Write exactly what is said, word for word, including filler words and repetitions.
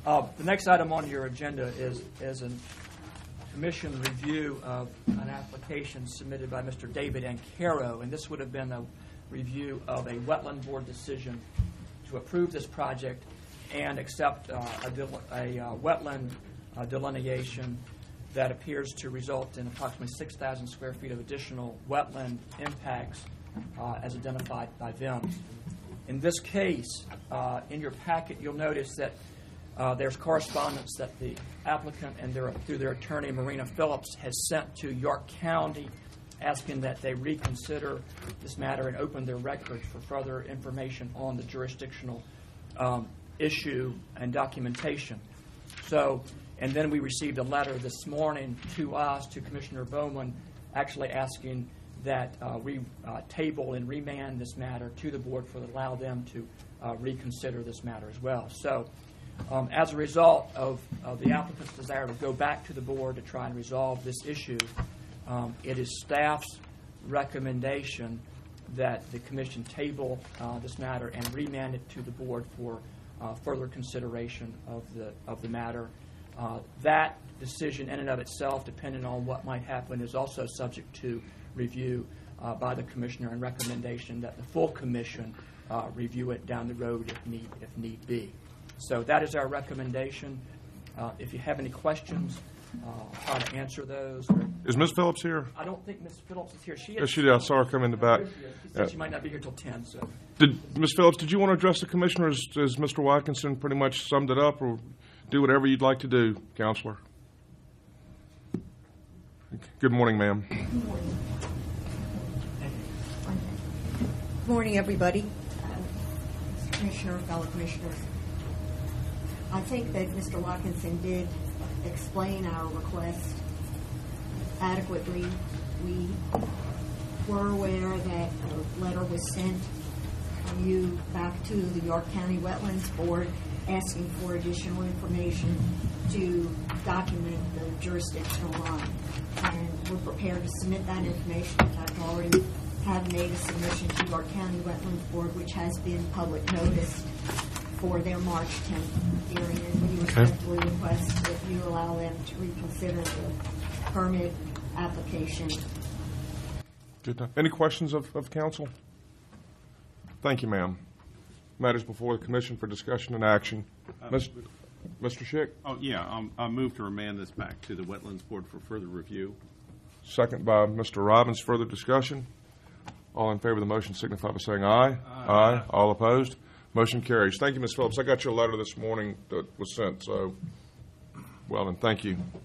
Uh, the next item on your agenda is, is a commission review of an application submitted by Mister David Ancaro, and this would have been a review of a wetland board decision to approve this project and accept uh, a, del- a uh, wetland uh, delineation that appears to result in approximately six thousand square feet of additional wetland impacts uh, as identified by them. In this case, uh, in your packet, you'll notice that uh, there's correspondence that the applicant and their, through their attorney, Marina Phillips, has sent to York County asking that they reconsider this matter and open their records for further information on the jurisdictional um, issue and documentation. So, and then we received a letter this morning to us, to Commissioner Bowman, actually asking that uh, we uh, table and remand this matter to the board for allow them to uh, reconsider this matter as well. So, um, as a result of, of the applicant's desire to go back to the board to try and resolve this issue, um, it is staff's recommendation that the commission table uh, this matter and remand it to the board for uh, further consideration of the of the matter. Uh, that decision in and of itself, depending on what might happen, is also subject to review uh, by the commissioner and recommendation that the full commission uh, review it down the road if need if need be. So that is our recommendation. Uh, if you have any questions, uh, I'll try to answer those. Is Miz Phillips here? I don't think Miz Phillips is here. She is. Yes, she did. I saw her come in the back. She said Yeah. she might not be here till ten. So, Did Miz Phillips? Did you want to address the commissioner? As, as Mister Watkinson pretty much summed it up, or do whatever you'd like to do, Counselor. Good morning, ma'am. Good morning. Good morning, everybody. Uh, Commissioner, fellow commissioners. I think that Mister Watkinson did explain our request adequately. We were aware that a letter was sent from you back to the York County Wetlands Board asking for additional information to document the jurisdictional line. And we're prepared to submit that information. In fact, already have made a submission to York County Wetlands Board, which has been public notice for their March tenth hearing. And we respectfully request that you allow them to reconsider the permit application. Good enough. Any questions of, of council? Thank you, ma'am. Matters before the commission for discussion and action. Uh, Mister Mister Schick, Oh, yeah, um, I move to remand this back to the Wetlands Board for further review. second by Mister Robbins. Further discussion? All in favor of the motion signify by saying aye. Aye. All opposed? Motion carries. Thank you, Miz Phillips. I got your letter this morning that was sent, so well, and thank you.